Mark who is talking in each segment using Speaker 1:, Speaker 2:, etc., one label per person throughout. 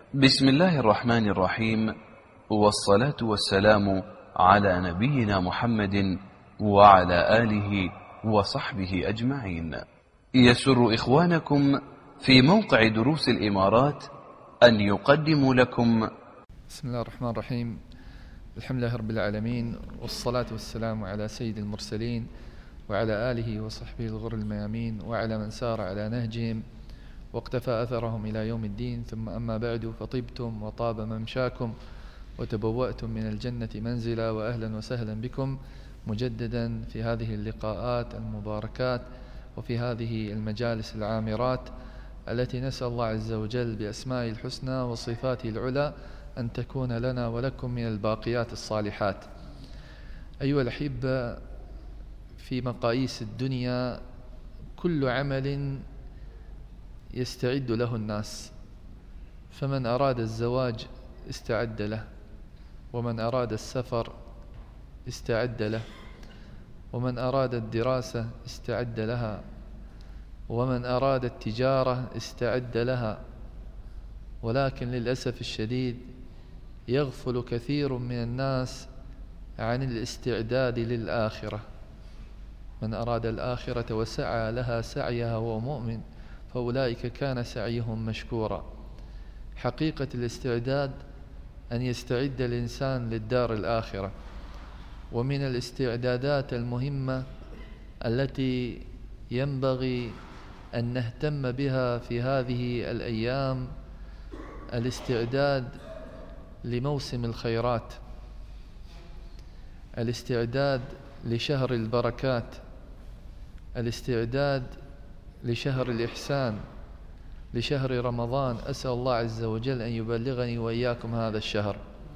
Speaker 1: بسم الله الرحمن الرحيم، والصلاة والسلام على نبينا محمد وعلى آله وصحبه أجمعين. يسر إخوانكم في موقع دروس الإمارات أن يقدموا لكم
Speaker 2: بسم الله الرحمن الرحيم. الحمد لله رب العالمين، والصلاة والسلام على سيد المرسلين وعلى آله وصحبه الغر الميامين وعلى من سار على نهجهم واقتفى أثرهم إلى يوم الدين. ثم أما بعد، فطبتم وطاب ممشاكم وتبوأتم من الجنة منزلا، وأهلا وسهلا بكم مجددا في هذه اللقاءات المباركات وفي هذه المجالس العامرات التي نسأل الله عز وجل بأسمائه الحسنى وصفاته العلى أن تكون لنا ولكم من الباقيات الصالحات. أيها الأحبة، في مقاييس الدنيا كل عمل يستعد له الناس، فمن أراد الزواج استعد له، ومن أراد السفر استعد له، ومن أراد الدراسة استعد لها، ومن أراد التجارة استعد لها. ولكن للأسف الشديد يغفل كثير من الناس عن الاستعداد للآخرة. من أراد الآخرة وسعى لها سعيها وهو مؤمن فأولئك كان سعيهم مشكورا. حقيقة الاستعداد أن يستعد الإنسان للدار الآخرة، ومن الاستعدادات المهمة التي ينبغي أن نهتم بها في هذه الأيام الاستعداد لموسم الخيرات، الاستعداد لشهر البركات، الاستعداد لشهر الإحسان، لشهر رمضان. أسأل الله عز وجل أن يبلغني وإياكم هذا الشهر.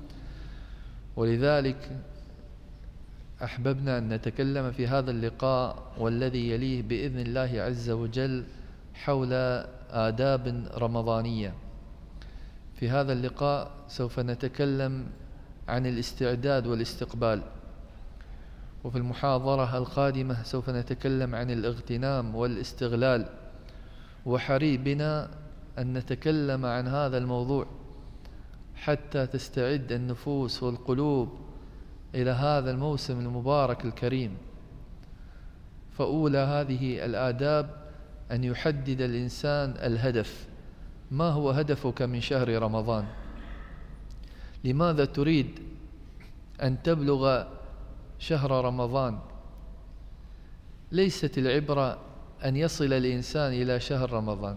Speaker 2: ولذلك أحببنا أن نتكلم في هذا اللقاء والذي يليه بإذن الله عز وجل حول آداب رمضانية. في هذا اللقاء سوف نتكلم عن الاستعداد والاستقبال، وفي المحاضرة القادمة سوف نتكلم عن الاغتنام والاستغلال. وحري بنا أن نتكلم عن هذا الموضوع حتى تستعد النفوس والقلوب إلى هذا الموسم المبارك الكريم. فأولى هذه الآداب أن يحدد الإنسان الهدف. ما هو هدفك من شهر رمضان؟ لماذا تريد أن تبلغ شهر رمضان؟ ليست العبرة أن يصل الإنسان إلى شهر رمضان،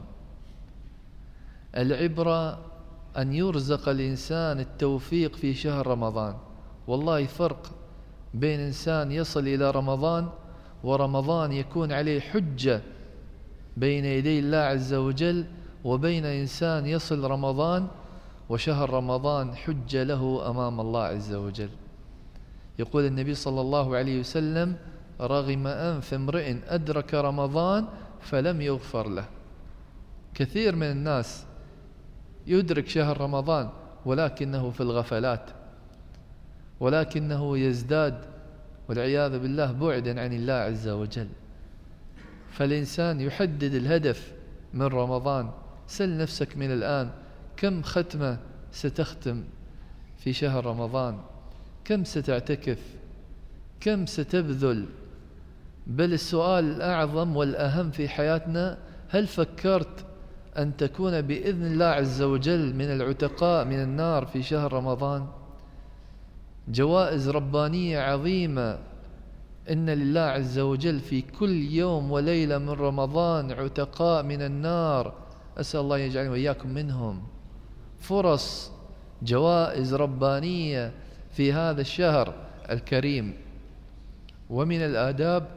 Speaker 2: العبرة أن يرزق الإنسان التوفيق في شهر رمضان. والله فرق بين إنسان يصل إلى رمضان ورمضان يكون عليه حجة بين يدي الله عز وجل، وبين إنسان يصل رمضان وشهر رمضان حجة له أمام الله عز وجل. يقول النبي صلى الله عليه وسلم: رغم أنف امرئ أدرك رمضان فلم يغفر له. كثير من الناس يدرك شهر رمضان ولكنه في الغفلات، ولكنه يزداد والعياذ بالله بعدا عن الله عز وجل. فالإنسان يحدد الهدف من رمضان. سل نفسك من الآن: كم ختمة ستختم في شهر رمضان؟ كم ستعتكف؟ كم ستبذل؟ بل السؤال الأعظم والأهم في حياتنا: هل فكرت أن تكون بإذن الله عز وجل من العتقاء من النار في شهر رمضان؟ جوائز ربانية عظيمة. إن لله عز وجل في كل يوم وليلة من رمضان عتقاء من النار. أسأل الله يجعلني وإياكم منهم. فرص، جوائز ربانية في هذا الشهر الكريم. ومن الآداب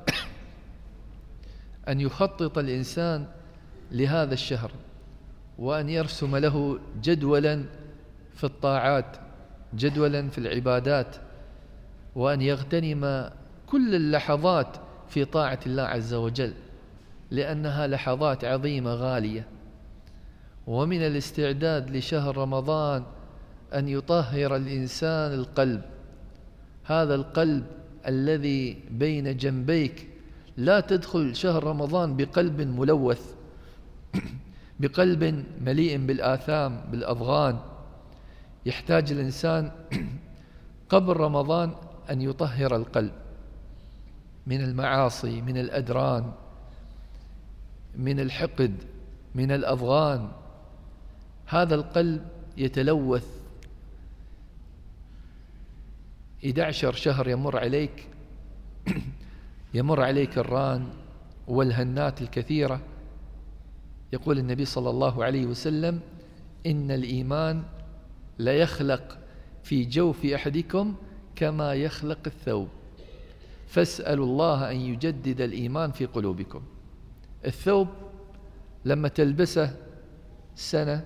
Speaker 2: أن يخطط الإنسان لهذا الشهر، وأن يرسم له جدولا في الطاعات، جدولا في العبادات، وأن يغتنم كل اللحظات في طاعة الله عز وجل، لأنها لحظات عظيمة غالية. ومن الاستعداد لشهر رمضان أن يطهر الإنسان القلب. هذا القلب الذي بين جنبيك، لا تدخل شهر رمضان بقلب ملوث بقلب مليء بالآثام بالأضغان. يحتاج الإنسان قبل رمضان أن يطهر القلب من المعاصي، من الأدران، من الحقد، من الأضغان. هذا القلب يتلوث. 11 شهر يمر عليك الران والهنات الكثيرة. يقول النبي صلى الله عليه وسلم: إن الإيمان لا يخلق في جوف أحدكم كما يخلق الثوب، فاسألوا الله أن يجدد الإيمان في قلوبكم. الثوب لما تلبسه سنة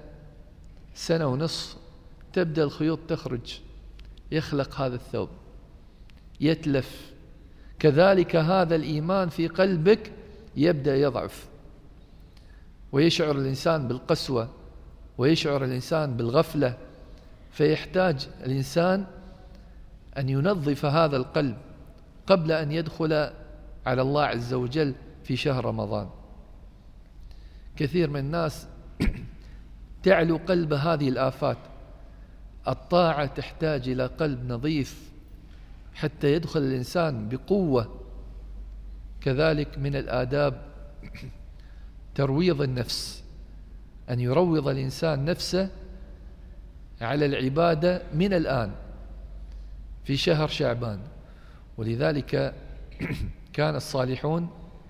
Speaker 2: ونصف تبدأ الخيوط تخرج، يخلق هذا الثوب، يتلف. كذلك هذا الإيمان في قلبك يبدأ يضعف، ويشعر الإنسان بالقسوة، ويشعر الإنسان بالغفلة. فيحتاج الإنسان أن ينظف هذا القلب قبل أن يدخل على الله عز وجل في شهر رمضان. كثير من الناس تعلو قلب هذه الآفات. الطاعة تحتاج إلى قلب نظيف حتى يدخل الإنسان بقوة. كذلك من الآداب ترويض النفس، أن يروض الإنسان نفسه على العبادة من الآن في شهر شعبان. ولذلك كان الصالحون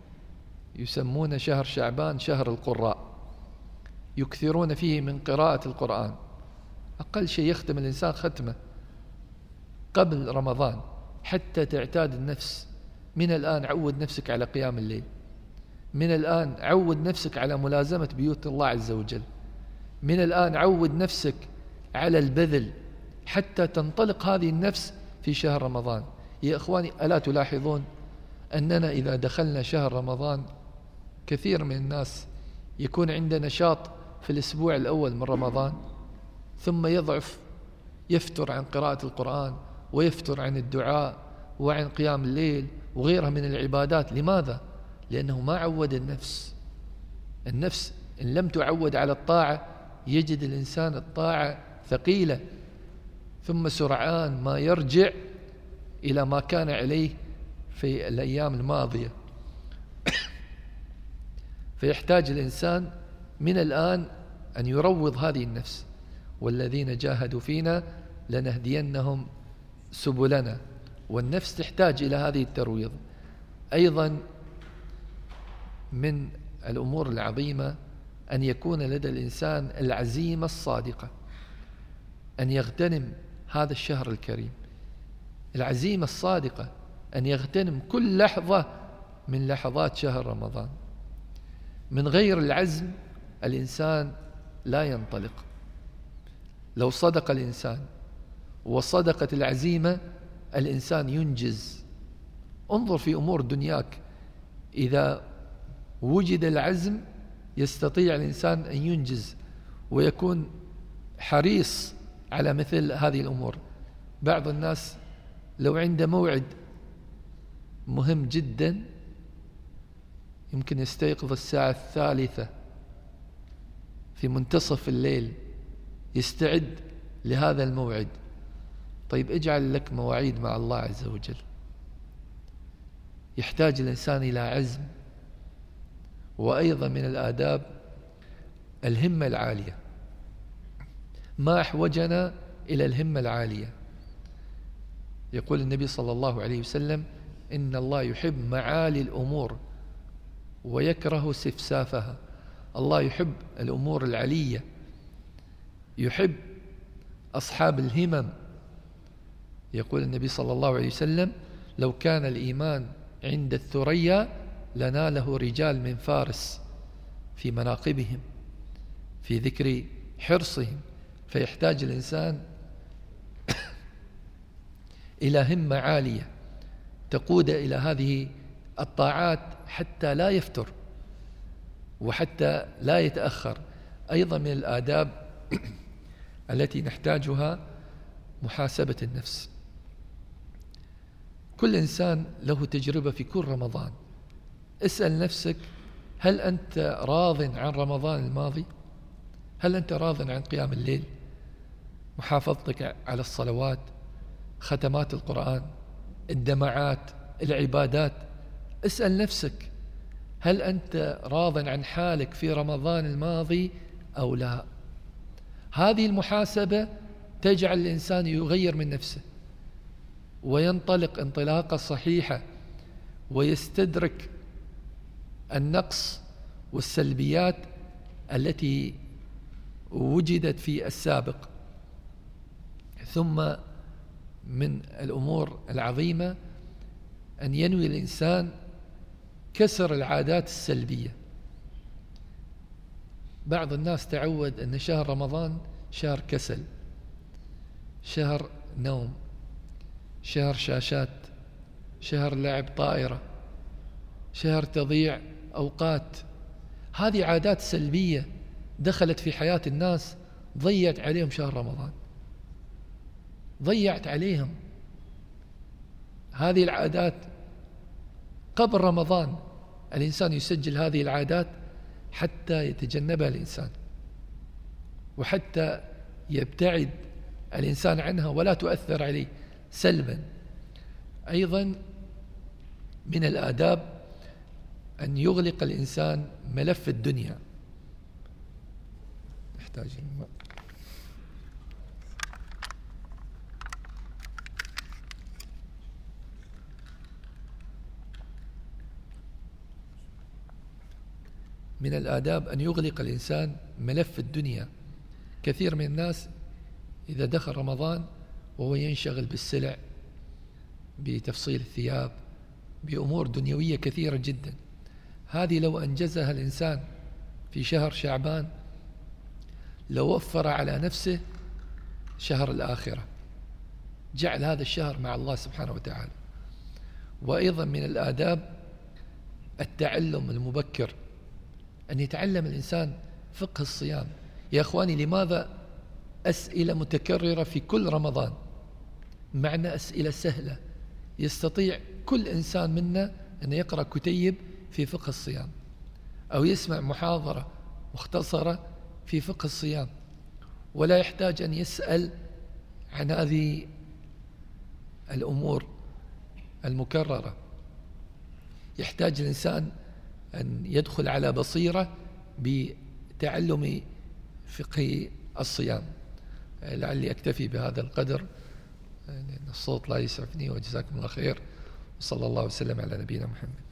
Speaker 2: يسمون شهر شعبان شهر القراء، يكثرون فيه من قراءة القرآن. أقل شيء يختم الإنسان ختمة قبل رمضان حتى تعتاد النفس. من الآن عود نفسك على قيام الليل، من الآن عود نفسك على ملازمة بيوت الله عز وجل، من الآن عود نفسك على البذل حتى تنطلق هذه النفس في شهر رمضان. يا إخواني، ألا تلاحظون أننا إذا دخلنا شهر رمضان كثير من الناس يكون عنده نشاط في الأسبوع الأول من رمضان، ثم يضعف، يفتر عن قراءة القرآن، ويفتر عن الدعاء وعن قيام الليل وغيرها من العبادات. لماذا؟ لأنه ما عود النفس. النفس إن لم تعود على الطاعة يجد الإنسان الطاعة ثقيلة، ثم سرعان ما يرجع إلى ما كان عليه في الأيام الماضية. فيحتاج الإنسان من الآن أن يروض هذه النفس: والذين جاهدوا فينا لنهدينهم سبلنا. والنفس تحتاج إلى هذه الترويض. أيضا من الأمور العظيمة أن يكون لدى الإنسان العزيمة الصادقة أن يغتنم هذا الشهر الكريم. العزيمة الصادقة أن يغتنم كل لحظة من لحظات شهر رمضان. من غير العزم الإنسان لا ينطلق. لو صدق الإنسان وصدقت العزيمة الإنسان ينجز. انظر في أمور دنياك، إذا وجد العزم يستطيع الإنسان أن ينجز ويكون حريص على مثل هذه الأمور. بعض الناس لو عنده موعد مهم جدا يمكن يستيقظ الساعة 3 في منتصف الليل يستعد لهذا الموعد. طيب اجعل لك مواعيد مع الله عز وجل. يحتاج الإنسان إلى عزم. وأيضا من الآداب الهمة العالية. ما أحوجنا إلى الهمة العالية؟ يقول النبي صلى الله عليه وسلم: إن الله يحب معالي الأمور ويكره سفسافها. الله يحب الأمور العلية، يحب أصحاب الهمم. يقول النبي صلى الله عليه وسلم: لو كان الإيمان عند الثريا لناله رجال من فارس في مناقبهم، في ذكر حرصهم. فيحتاج الإنسان إلى همة عالية تقود إلى هذه الطاعات حتى لا يفتر وحتى لا يتأخر. أيضا من الآداب التي نحتاجها محاسبة النفس. كل إنسان له تجربة في كل رمضان. اسأل نفسك: هل أنت راض عن رمضان الماضي؟ هل أنت راض عن قيام الليل، محافظتك على الصلوات، ختمات القرآن، الدمعات، العبادات؟ اسأل نفسك، هل أنت راض عن حالك في رمضان الماضي أو لا؟ هذه المحاسبة تجعل الإنسان يغير من نفسه وينطلق انطلاقة صحيحة ويستدرك النقص والسلبيات التي وجدت في السابق. ثم من الأمور العظيمة أن ينوي الإنسان كسر العادات السلبية. بعض الناس تعود أن شهر رمضان شهر كسل، شهر نوم، شهر شاشات، شهر لعب طائرة، شهر تضييع أوقات. هذه عادات سلبية دخلت في حياة الناس، ضيعت عليهم شهر رمضان، ضيعت عليهم هذه العادات. قبل رمضان الإنسان يسجل هذه العادات حتى يتجنبها الإنسان، وحتى يبتعد الإنسان عنها ولا تؤثر عليه سلبا. أيضا من الآداب أن يغلق الإنسان ملف الدنيا. نحتاج الماء. من الآداب أن يغلق الإنسان ملف الدنيا. كثير من الناس إذا دخل رمضان وهو ينشغل بالسلع، بتفصيل الثياب، بأمور دنيوية كثيرة جدا. هذه لو أنجزها الإنسان في شهر شعبان لو وفر على نفسه شهر الآخرة، جعل هذا الشهر مع الله سبحانه وتعالى. وأيضا من الآداب التعلم المبكر، أن يتعلم الإنسان فقه الصيام. يا أخواني، لماذا أسئلة متكررة في كل رمضان؟ معنى أسئلة سهلة يستطيع كل إنسان منا أن يقرأ كتيب في فقه الصيام أو يسمع محاضرة مختصرة في فقه الصيام، ولا يحتاج أن يسأل عن هذه الأمور المكررة. يحتاج الإنسان أن يدخل على بصيرة بتعلم فقه الصيام. لعلي أكتفي بهذا القدر لأن الصوت لا يسعفني، وجزاكم الله خير، وصلى الله وسلم على نبينا محمد.